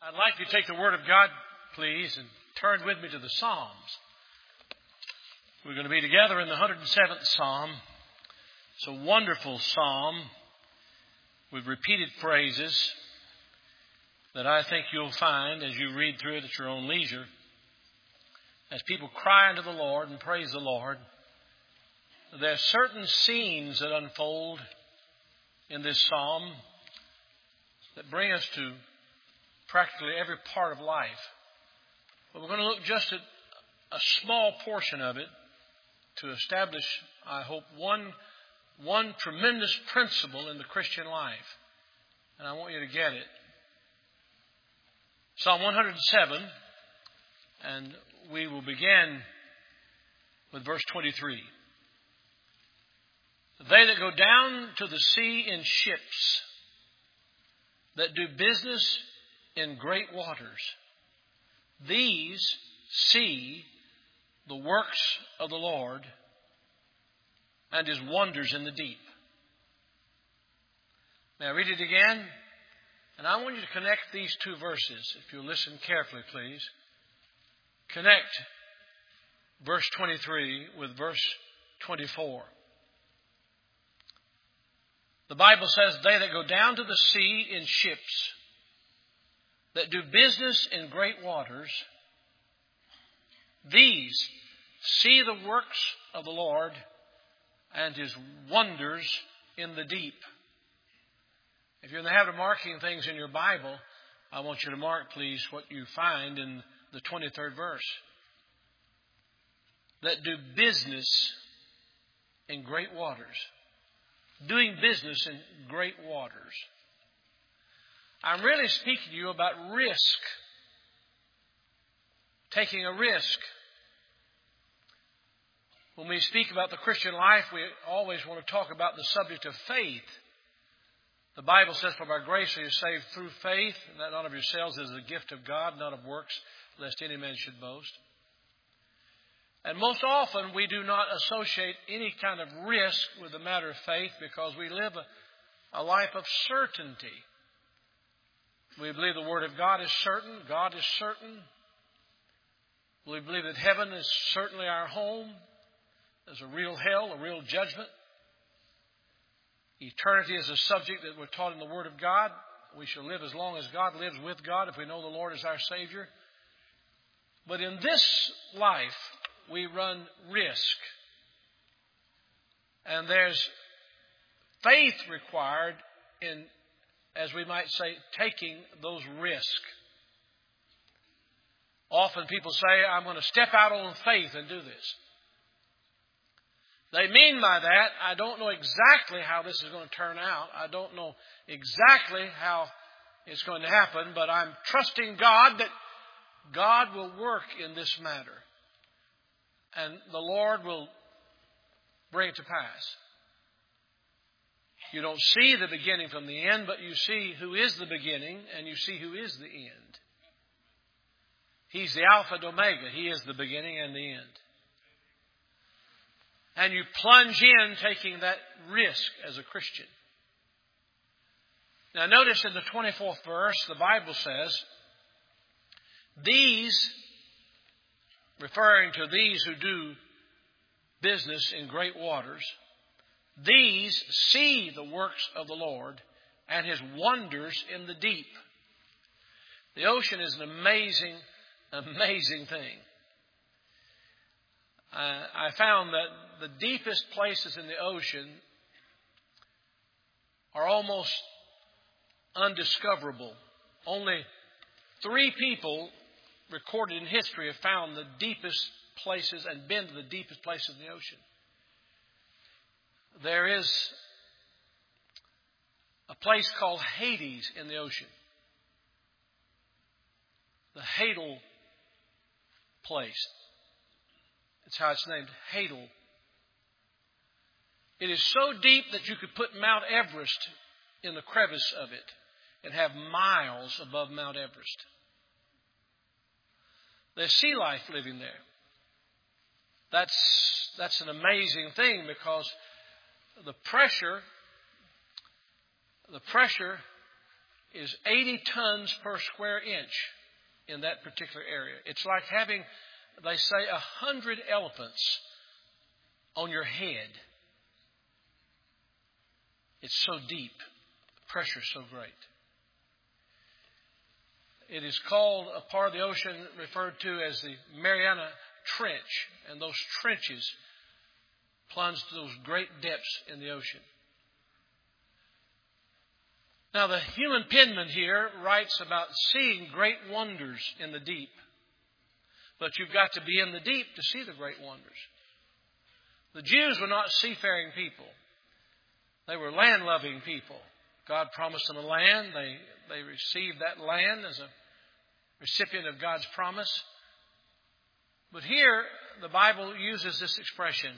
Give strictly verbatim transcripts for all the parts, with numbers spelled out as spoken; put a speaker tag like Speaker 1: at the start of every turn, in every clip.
Speaker 1: I'd like you to take the Word of God, please, and turn with me to the Psalms. We're going to be together in the one hundred seventh Psalm. It's a wonderful psalm with repeated phrases that I think you'll find as you read through it at your own leisure. As people cry unto the Lord and praise the Lord, there are certain scenes that unfold in this psalm that bring us to practically every part of life. But we're going to look just at a small portion of it to establish, I hope, one, one tremendous principle in the Christian life. And I want you to get it. Psalm one hundred seven, and we will begin with verse twenty-three. They that go down to the sea in ships, that do business in great waters, these see the works of the Lord and His wonders in the deep. May I read it again? And I want you to connect these two verses. If you'll listen carefully, please. Connect verse twenty-three with verse twenty-four. The Bible says, they that go down to the sea in ships, that do business in great waters, these see the works of the Lord and His wonders in the deep. If you're in the habit of marking things in your Bible, I want you to mark, please, what you find in the twenty-third verse. That do business in great waters. Doing business in great waters. I'm really speaking to you about risk. Taking a risk. When we speak about the Christian life, we always want to talk about the subject of faith. The Bible says, for by grace are you saved through faith, and that not of yourselves is a gift of God, not of works, lest any man should boast. And most often we do not associate any kind of risk with the matter of faith because we live a, a life of certainty. We believe the Word of God is certain. God is certain. We believe that heaven is certainly our home. There's a real hell, a real judgment. Eternity is a subject that we're taught in the Word of God. We shall live as long as God lives with God if we know the Lord is our Savior. But in this life, we run risk. And there's faith required in, as we might say, taking those risks. Often people say, I'm going to step out on faith and do this. They mean by that, I don't know exactly how this is going to turn out. I don't know exactly how it's going to happen, but I'm trusting God that God will work in this matter. And the Lord will bring it to pass. You don't see the beginning from the end, but you see who is the beginning and you see who is the end. He's the Alpha and Omega. He is the beginning and the end. And you plunge in taking that risk as a Christian. Now notice in the twenty-fourth verse, the Bible says, these, referring to these who do business in great waters, these see the works of the Lord and His wonders in the deep. The ocean is an amazing, amazing thing. Uh, I found that the deepest places in the ocean are almost undiscoverable. Only three people recorded in history have found the deepest places and been to the deepest places in the ocean. There is a place called Hades in the ocean. The Hadal place. That's how it's named, Hadal. It is so deep that you could put Mount Everest in the crevice of it and have miles above Mount Everest. There's sea life living there. That's, that's an amazing thing because the pressure, the pressure is eighty tons per square inch in that particular area. It's like having, they say, a hundred elephants on your head. It's so deep. The pressure is so great. It is called a part of the ocean referred to as the Mariana Trench. And those trenches plunge to those great depths in the ocean. Now, the human penman here writes about seeing great wonders in the deep. But you've got to be in the deep to see the great wonders. The Jews were not seafaring people. They were land-loving people. God promised them a land. They, they received that land as a recipient of God's promise. But here, the Bible uses this expression.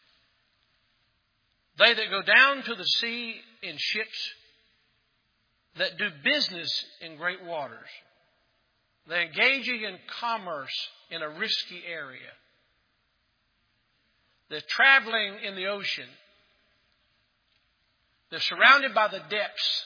Speaker 1: They that go down to the sea in ships, that do business in great waters. They're engaging in commerce in a risky area. They're traveling in the ocean. They're surrounded by the depths.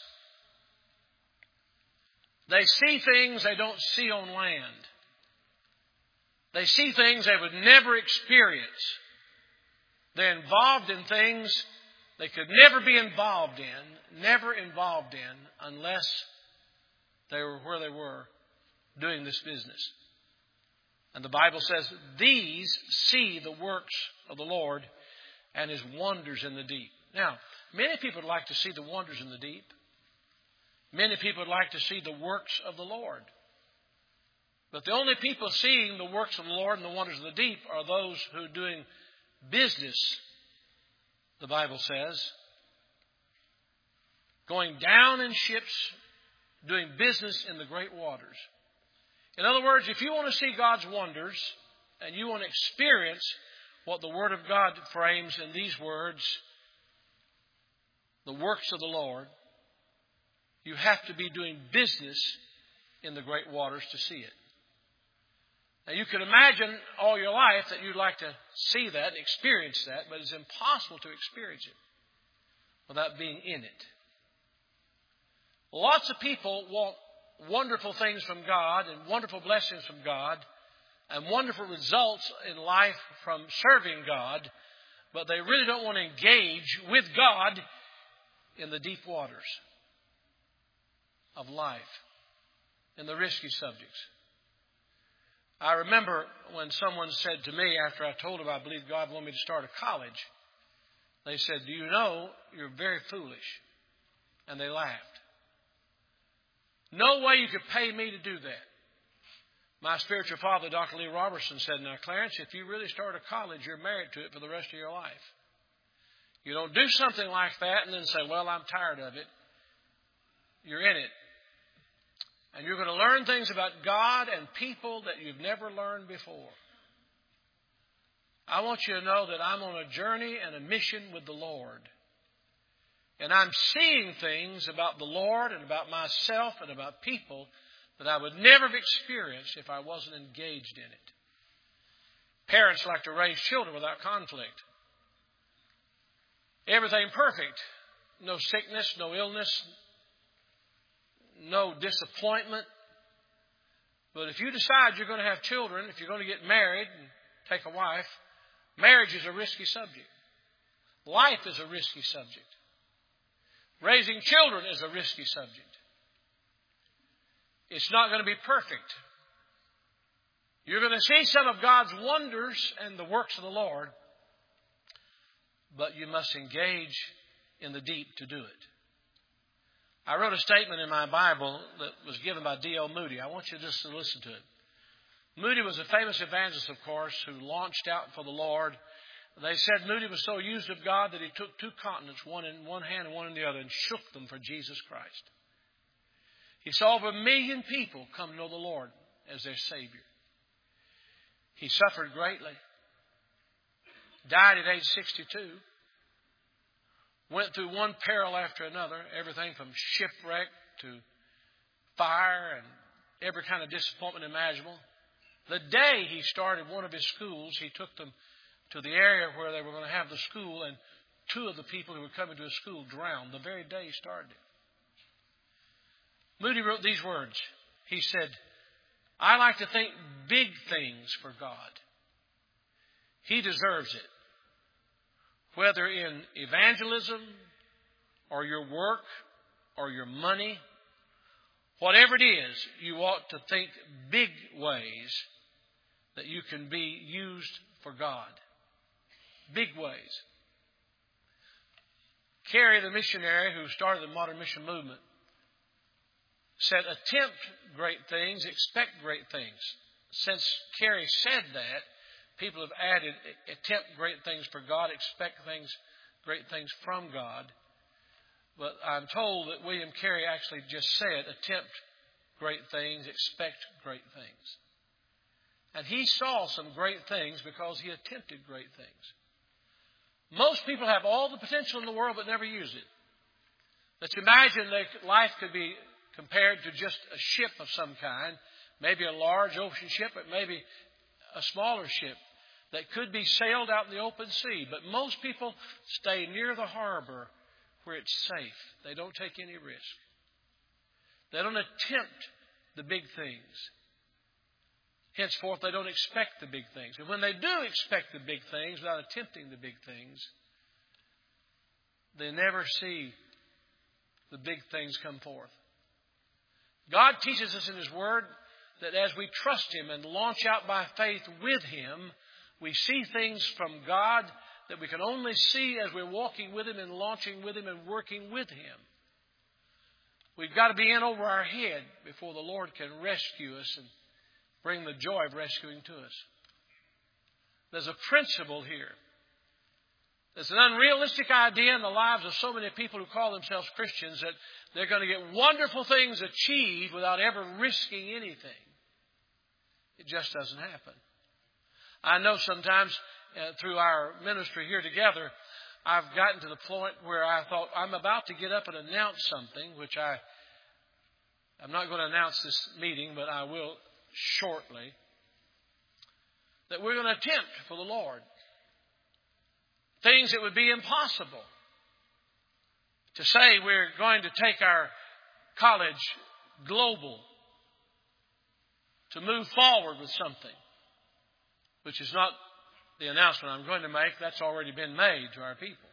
Speaker 1: They see things they don't see on land. They see things they would never experience. They're involved in things they could never be involved in, never involved in, unless they were where they were doing this business. And the Bible says, these see the works of the Lord and His wonders in the deep. Now, many people would like to see the wonders in the deep. Many people would like to see the works of the Lord. But the only people seeing the works of the Lord and the wonders of the deep are those who are doing business, the Bible says. Going down in ships, doing business in the great waters. In other words, if you want to see God's wonders and you want to experience what the Word of God frames in these words, the works of the Lord, you have to be doing business in the great waters to see it. Now, you can imagine all your life that you'd like to see that and experience that, but it's impossible to experience it without being in it. Lots of people want wonderful things from God and wonderful blessings from God and wonderful results in life from serving God, but they really don't want to engage with God in the deep waters of life, in the risky subjects. I remember when someone said to me after I told them I believe God wanted me to start a college, they said, "Do you know you're very foolish?" And they laughed. No way you could pay me to do that. My spiritual father, Doctor Lee Robertson, said, "Now, Clarence, if you really start a college, you're married to it for the rest of your life. You don't do something like that and then say, well, I'm tired of it. You're in it. And you're going to learn things about God and people that you've never learned before. I want you to know that I'm on a journey and a mission with the Lord. And I'm seeing things about the Lord and about myself and about people that I would never have experienced if I wasn't engaged in it." Parents like to raise children without conflict. Everything perfect. No sickness, no illness, no disappointment. But if you decide you're going to have children, if you're going to get married and take a wife, marriage is a risky subject. Life is a risky subject. Raising children is a risky subject. It's not going to be perfect. You're going to see some of God's wonders and the works of the Lord, but you must engage in the deep to do it. I wrote a statement in my Bible that was given by D L Moody. I want you just to listen to it. Moody was a famous evangelist, of course, who launched out for the Lord. They said Moody was so used of God that he took two continents, one in one hand and one in the other, and shook them for Jesus Christ. He saw over a million people come to know the Lord as their Savior. He suffered greatly. Died at age sixty-two. Went through one peril after another, everything from shipwreck to fire and every kind of disappointment imaginable. The day he started one of his schools, he took them to the area where they were going to have the school, and two of the people who were coming to his school drowned the very day he started it. Moody wrote these words. He said, I like to think big things for God. He deserves it. Whether in evangelism or your work or your money, whatever it is, you ought to think big ways that you can be used for God. Big ways. Carey, the missionary who started the modern mission movement, said, attempt great things, expect great things. Since Carey said that, people have added, attempt great things for God, expect things, great things from God. But I'm told that William Carey actually just said, attempt great things, expect great things. And he saw some great things because he attempted great things. Most people have all the potential in the world but never use it. Let's imagine that life could be compared to just a ship of some kind, maybe a large ocean ship, but maybe a smaller ship that could be sailed out in the open sea. But most people stay near the harbor where it's safe. They don't take any risk. They don't attempt the big things. Henceforth, they don't expect the big things. And when they do expect the big things without attempting the big things, they never see the big things come forth. God teaches us in His Word that as we trust Him and launch out by faith with Him, we see things from God that we can only see as we're walking with Him and launching with Him and working with Him. We've got to be in over our head before the Lord can rescue us and bring the joy of rescuing to us. There's a principle here. There's an unrealistic idea in the lives of so many people who call themselves Christians that they're going to get wonderful things achieved without ever risking anything. It just doesn't happen. I know sometimes uh, through our ministry here together, I've gotten to the point where I thought I'm about to get up and announce something, which I, I'm not going to announce this meeting, but I will shortly, that we're going to attempt for the Lord things that would be impossible. To say we're going to take our college global, to move forward with something, which is not the announcement I'm going to make. That's already been made to our people.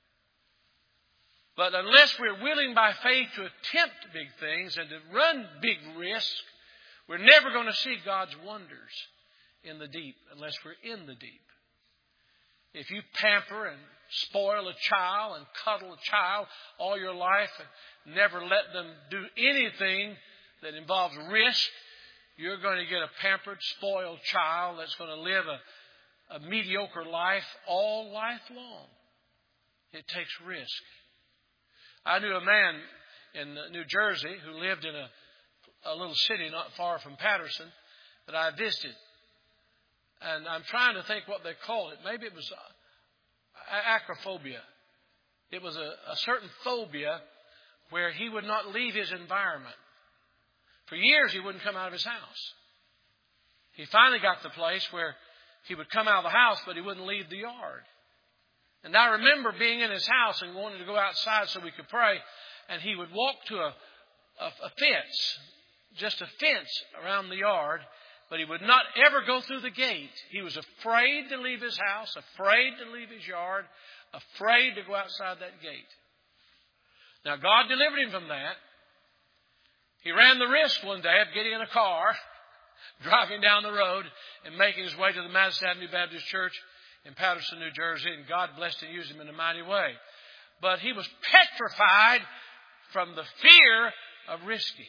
Speaker 1: But unless we're willing by faith to attempt big things and to run big risk, we're never going to see God's wonders in the deep unless we're in the deep. If you pamper and spoil a child and cuddle a child all your life and never let them do anything that involves risk, you're going to get a pampered, spoiled child that's going to live a, a mediocre life all life long. It takes risk. I knew a man in New Jersey who lived in a, a little city not far from Patterson that I visited. And I'm trying to think what they called it. Maybe it was acrophobia. It was a, a certain phobia where he would not leave his environment. For years, he wouldn't come out of his house. He finally got to the place where he would come out of the house, but he wouldn't leave the yard. And I remember being in his house and wanting to go outside so we could pray. And he would walk to a, a, a fence, just a fence around the yard. But he would not ever go through the gate. He was afraid to leave his house, afraid to leave his yard, afraid to go outside that gate. Now, God delivered him from that. He ran the risk one day of getting in a car, driving down the road, and making his way to the Madison Avenue Baptist Church in Patterson, New Jersey. And God blessed and used him in a mighty way. But he was petrified from the fear of risking.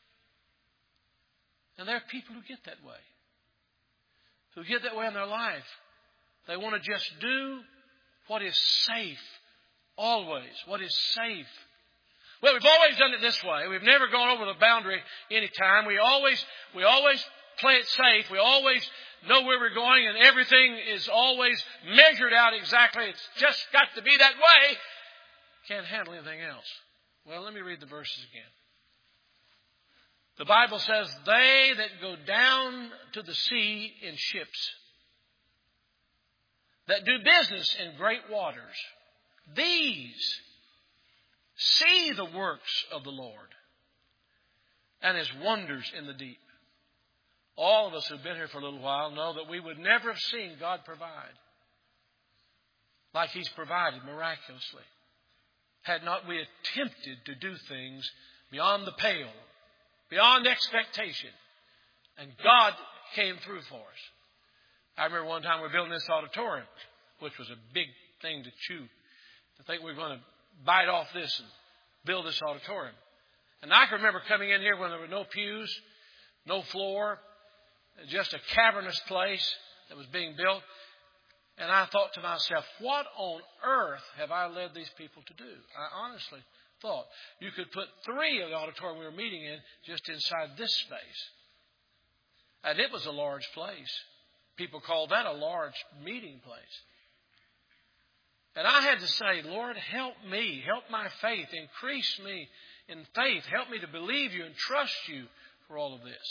Speaker 1: And there are people who get that way. Who get that way in their life. They want to just do what is safe. Always. What is safe. Well, we've always done it this way. We've never gone over the boundary any time. We always, we always play it safe. We always know where we're going, and everything is always measured out exactly. It's just got to be that way. Can't handle anything else. Well, let me read the verses again. The Bible says, they that go down to the sea in ships, that do business in great waters, these see the works of the Lord, and His wonders in the deep. All of us who've been here for a little while know that we would never have seen God provide like He's provided miraculously had not we attempted to do things beyond the pale, beyond expectation. And God came through for us. I remember one time we were building this auditorium, which was a big thing to chew. To think we were going to bite off this and build this auditorium. And I can remember coming in here when there were no pews, no floor, just a cavernous place that was being built. And I thought to myself, what on earth have I led these people to do? I honestly thought you could put three of the auditorium we were meeting in just inside this space. And it was a large place. People called that a large meeting place. And I had to say, Lord, help me. Help my faith. Increase me in faith. Help me to believe You and trust You for all of this.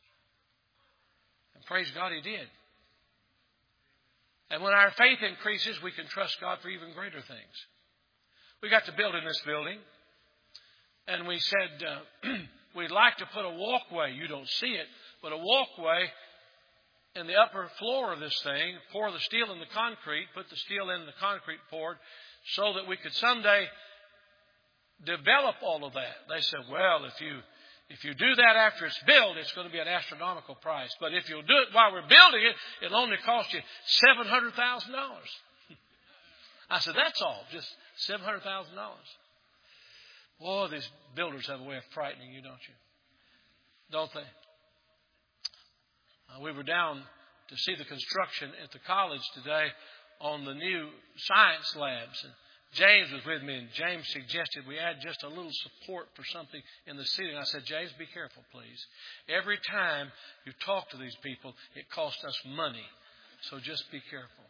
Speaker 1: And praise God, He did. And when our faith increases, we can trust God for even greater things. We got to build in this building. And we said, uh, we'd like to put a walkway. You don't see it, but a walkway in the upper floor of this thing, pour the steel in the concrete, put the steel in the concrete poured, so that we could someday develop all of that. They said, well, if you if you do that after it's built, it's going to be an astronomical price. But if you'll do it while we're building it, it'll only cost you seven hundred thousand dollars. I said, that's all, just seven hundred thousand dollars. Boy, these builders have a way of frightening you, don't you? Don't they? Uh, we were down to see the construction at the college today on the new science labs. And James was with me, and James suggested we add just a little support for something in the ceiling. I said, James, be careful, please. Every time you talk to these people, it costs us money. So just be careful.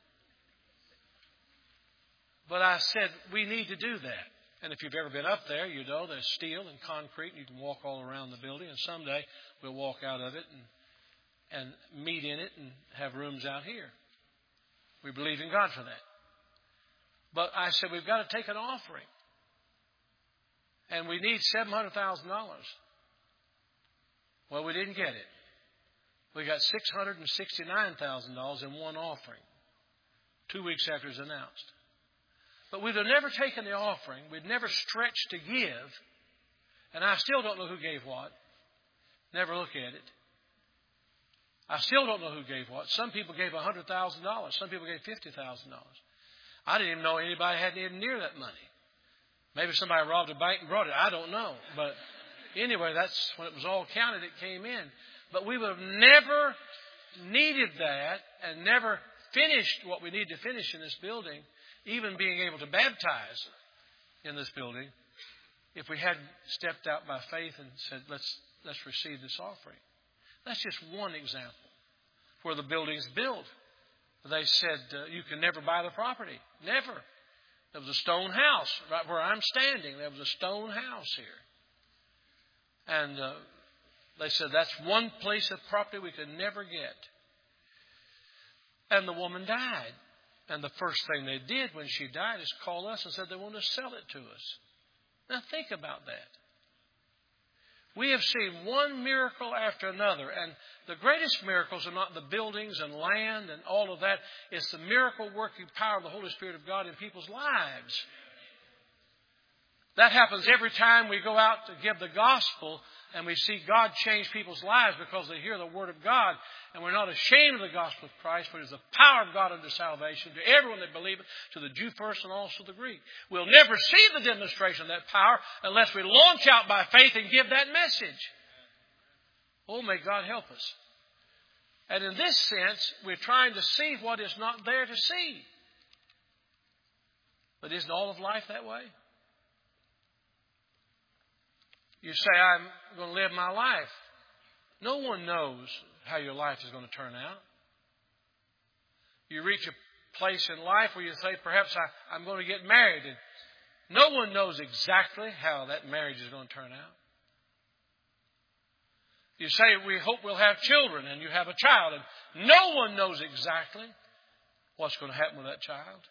Speaker 1: But I said, we need to do that. And if you've ever been up there, you know there's steel and concrete, and you can walk all around the building. And someday we'll walk out of it and and meet in it and have rooms out here. We believe in God for that. But I said, we've got to take an offering. And we need seven hundred thousand dollars. Well, we didn't get it. We got six hundred sixty-nine thousand dollars in one offering, two weeks after it was announced. But we'd have never taken the offering. We'd never stretched to give. And I still don't know who gave what. Never look at it. I still don't know who gave what. Some people gave one hundred thousand dollars. Some people gave fifty thousand dollars. I didn't even know anybody had even near that money. Maybe somebody robbed a bank and brought it. I don't know. But anyway, that's when it was all counted, it came in. But we would have never needed that and never finished what we need to finish in this building, even being able to baptize in this building, if we hadn't stepped out by faith and said, let's let's receive this offering. That's just one example where the building's built. They said, uh, you can never buy the property. Never. There was a stone house right where I'm standing. There was a stone house here. And uh, they said, that's one piece of property we could never get. And the woman died. And the first thing they did when she died is call us and said they want to sell it to us. Now think about that. We have seen one miracle after another. And the greatest miracles are not the buildings and land and all of that. It's the miracle working power of the Holy Spirit of God in people's lives. That happens every time we go out to give the gospel and we see God change people's lives because they hear the Word of God. And we're not ashamed of the gospel of Christ, but it's the power of God unto salvation to everyone that believes, to the Jew first and also the Greek. We'll never see the demonstration of that power unless we launch out by faith and give that message. Oh, may God help us. And in this sense, we're trying to see what is not there to see. But isn't all of life that way? You say, I'm going to live my life. No one knows how your life is going to turn out. You reach a place in life where you say, perhaps I, I'm going to get married. And no one knows exactly how that marriage is going to turn out. You say, we hope we'll have children, and you have a child. And no one knows exactly what's going to happen with that child.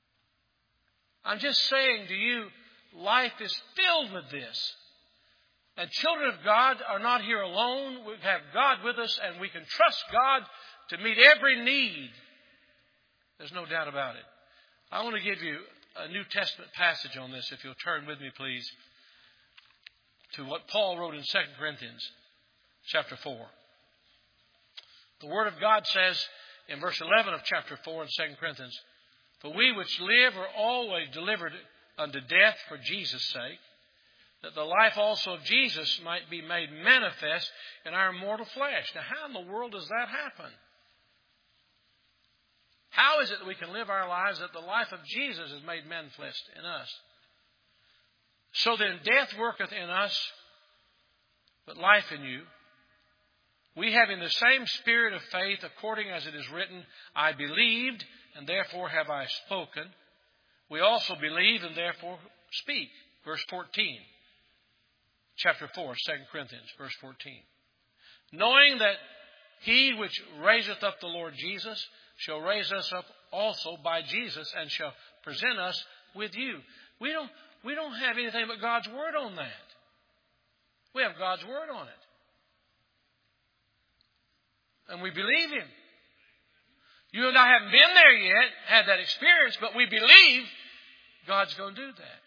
Speaker 1: I'm just saying to you, life is filled with this. And children of God are not here alone. We have God with us, and we can trust God to meet every need. There's no doubt about it. I want to give you a New Testament passage on this, if you'll turn with me, please, to what Paul wrote in Second Corinthians chapter four. The Word of God says in verse eleven of chapter four in Second Corinthians, "For we which live are always delivered unto death for Jesus' sake, that the life also of Jesus might be made manifest in our mortal flesh." Now, how in the world does that happen? How is it that we can live our lives that the life of Jesus is made manifest in us? "So then death worketh in us, but life in you. We having the same spirit of faith, according as it is written, I believed, and therefore have I spoken. We also believe, and therefore speak." Verse fourteen. Chapter four, Second Corinthians, verse fourteen. "Knowing that he which raiseth up the Lord Jesus shall raise us up also by Jesus, and shall present us with you." We don't, we don't have anything but God's Word on that. We have God's Word on it. And we believe Him. You and I haven't been there yet, had that experience, but we believe God's going to do that.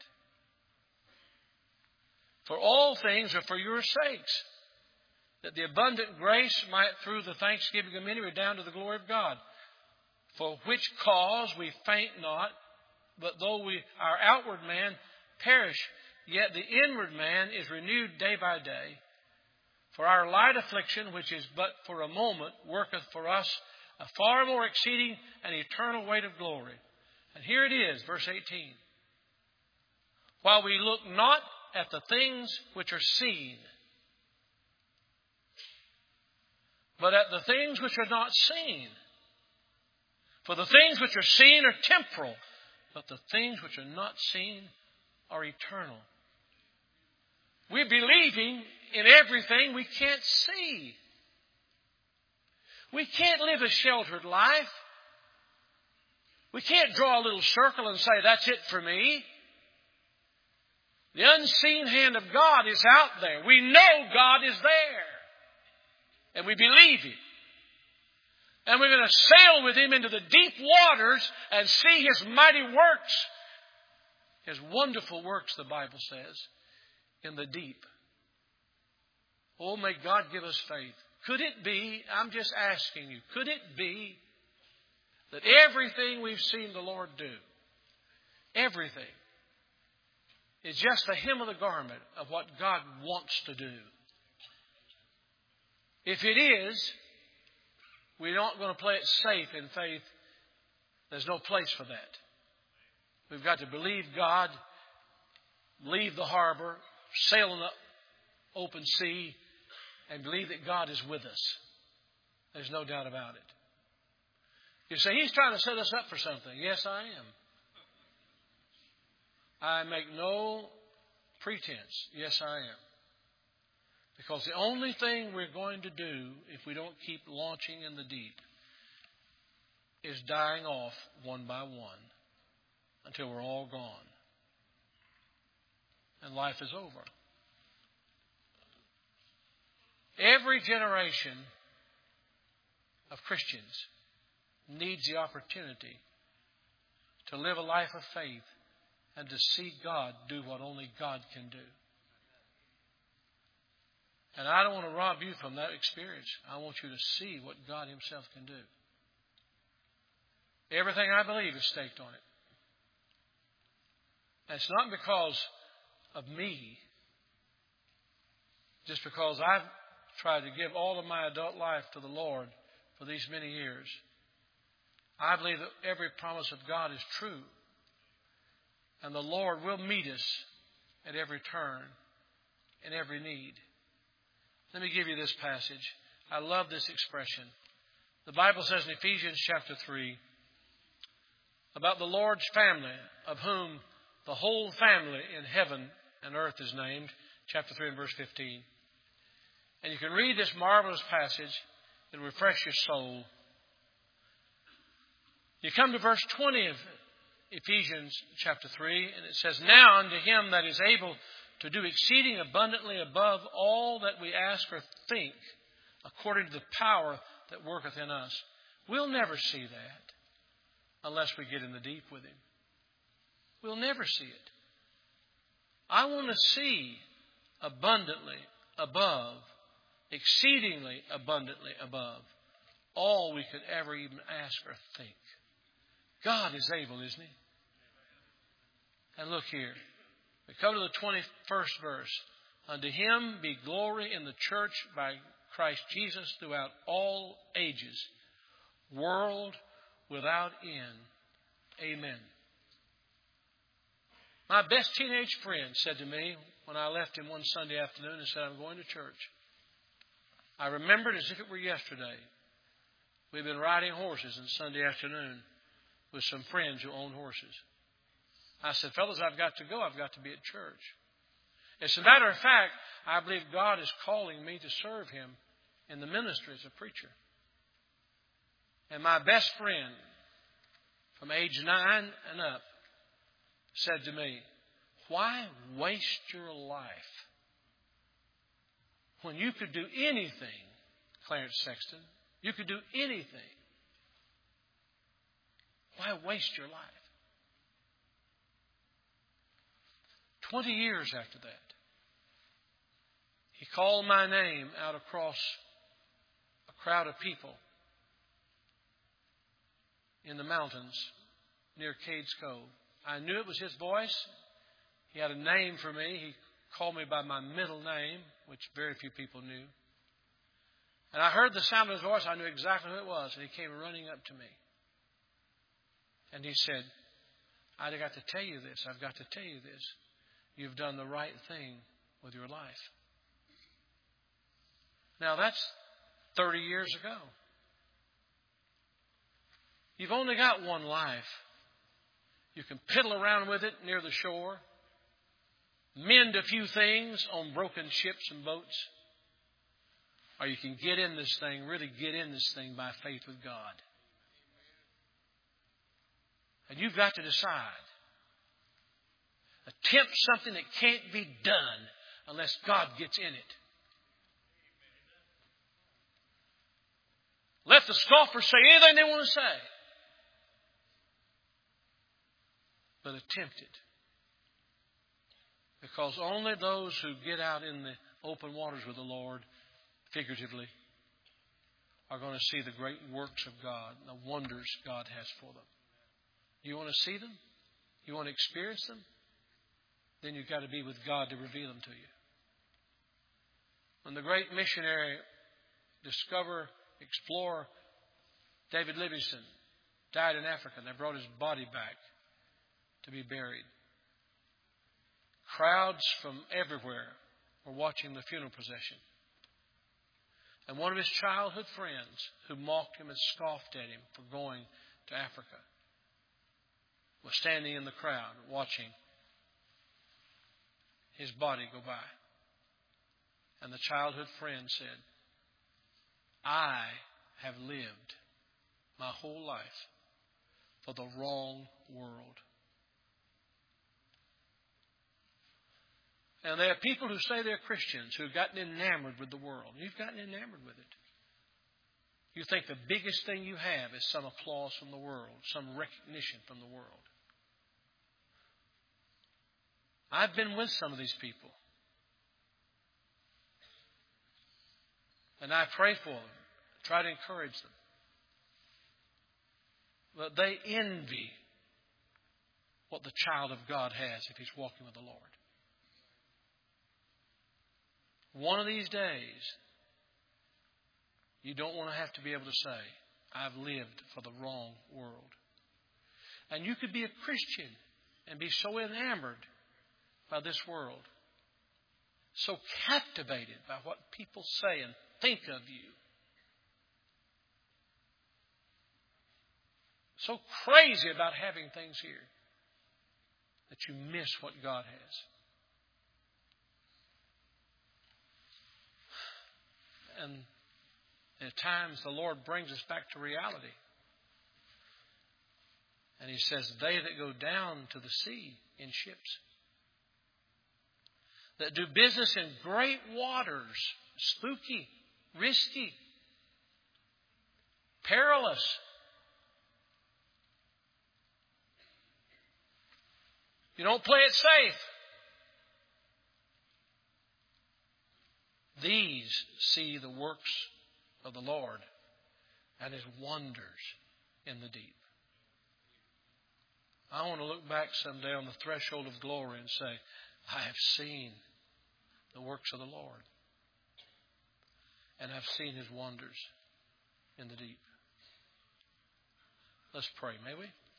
Speaker 1: "For all things are for your sakes, that the abundant grace might through the thanksgiving of many redound to the glory of God. For which cause we faint not, but though we our outward man perish, yet the inward man is renewed day by day. For our light affliction, which is but for a moment, worketh for us a far more exceeding and eternal weight of glory." And here it is, verse eighteen. "While we look not at the things which are seen, but at the things which are not seen. For the things which are seen are temporal, but the things which are not seen are eternal." We're believing in everything we can't see. We can't live a sheltered life. We can't draw a little circle and say, "That's it for me." The unseen hand of God is out there. We know God is there. And we believe Him. And we're going to sail with Him into the deep waters and see His mighty works. His wonderful works, the Bible says, in the deep. Oh, may God give us faith. Could it be, I'm just asking you, could it be that everything we've seen the Lord do, everything, is just the hem of the garment of what God wants to do? If it is, we're not going to play it safe in faith. There's no place for that. We've got to believe God, leave the harbor, sail in the open sea, and believe that God is with us. There's no doubt about it. You say, "He's trying to set us up for something." Yes, I am. I make no pretense. Yes, I am. Because the only thing we're going to do if we don't keep launching in the deep is dying off one by one until we're all gone. And life is over. Every generation of Christians needs the opportunity to live a life of faith and to see God do what only God can do. And I don't want to rob you from that experience. I want you to see what God Himself can do. Everything I believe is staked on it. And it's not because of me. Just because I've tried to give all of my adult life to the Lord for these many years. I believe that every promise of God is true. And the Lord will meet us at every turn, in every need. Let me give you this passage. I love this expression. The Bible says in Ephesians chapter three about the Lord's family, of whom the whole family in heaven and earth is named. Chapter three and verse fifteen. And you can read this marvelous passage. It'll refresh your soul. You come to verse twenty of Ephesians chapter three, and it says, "Now unto Him that is able to do exceeding abundantly above all that we ask or think, according to the power that worketh in us. We'll never see that unless we get in the deep with Him. We'll never see it. I want to see abundantly above, exceedingly abundantly above all we could ever even ask or think. God is able, isn't He? And look here. We come to the twenty-first verse. Unto Him be glory in the church by Christ Jesus throughout all ages, world without end. Amen. My best teenage friend said to me when I left him one Sunday afternoon and said, I'm going to church. I remembered as if it were yesterday. We've been riding horses on Sunday afternoon with some friends who own horses. I said, fellas, I've got to go. I've got to be at church. As a matter of fact, I believe God is calling me to serve Him in the ministry as a preacher. And my best friend from age nine and up said to me, why waste your life when you could do anything, Clarence Sexton? You could do anything. Why waste your life? Twenty years after that, he called my name out across a crowd of people in the mountains near Cades Cove. I knew it was his voice. He had a name for me. He called me by my middle name, which very few people knew. And I heard the sound of his voice. I knew exactly who it was. And he came running up to me. And he said, I've got to tell you this. I've got to tell you this. You've done the right thing with your life. Now, that's thirty years ago. You've only got one life. You can piddle around with it near the shore, mend a few things on broken ships and boats, or you can get in this thing, really get in this thing by faith with God. And you've got to decide. Attempt something that can't be done unless God gets in it. Let the scoffers say anything they want to say. But attempt it. Because only those who get out in the open waters with the Lord, figuratively, are going to see the great works of God, the wonders God has for them. You want to see them? You want to experience them? Then you've got to be with God to reveal them to you. When the great missionary, discoverer, explorer, David Livingstone, died in Africa, and they brought his body back to be buried. Crowds from everywhere were watching the funeral procession. And one of his childhood friends, who mocked him and scoffed at him for going to Africa, was standing in the crowd watching his body go by. And the childhood friend said, I have lived my whole life for the wrong world. And there are people who say they're Christians who have gotten enamored with the world. You've gotten enamored with it. You think the biggest thing you have is some applause from the world, some recognition from the world. I've been with some of these people. And I pray for them, try to encourage them. But they envy what the child of God has if he's walking with the Lord. One of these days, you don't want to have to be able to say, I've lived for the wrong world. And you could be a Christian and be so enamored by this world, so captivated by what people say and think of you, so crazy about having things here, that you miss what God has. And at times the Lord brings us back to reality. And He says, they that go down to the sea in ships. that do business in great waters, spooky, risky, perilous. You don't play it safe. These see the works of the Lord and His wonders in the deep. I want to look back someday on the threshold of glory and say, I have seen the works of the Lord. And I've seen His wonders in the deep. Let's pray, may we?